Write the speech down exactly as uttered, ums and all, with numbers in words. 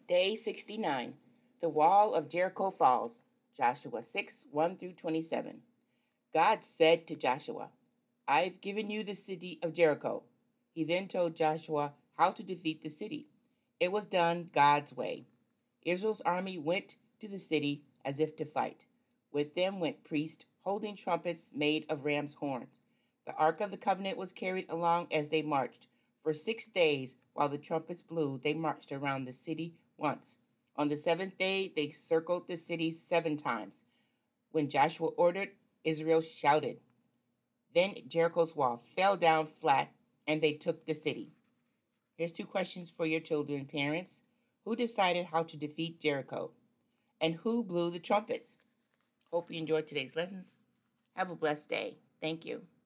Day sixty-nine. The wall of Jericho falls. Joshua six, one through twenty-seven. God said to Joshua, I've given you the city of Jericho. He then told Joshua how to defeat the city. It was done God's way. Israel's army went to the city as if to fight. With them went priests holding trumpets made of ram's horns. The Ark of the Covenant was carried along as they marched. For six days, while the trumpets blew, they marched around the city once. On the seventh day, they circled the city seven times. When Joshua ordered, Israel shouted. Then Jericho's wall fell down flat, and they took the city. Here's two questions for your children, parents. Who decided how to defeat Jericho? And who blew the trumpets? Hope you enjoyed today's lessons. Have a blessed day. Thank you.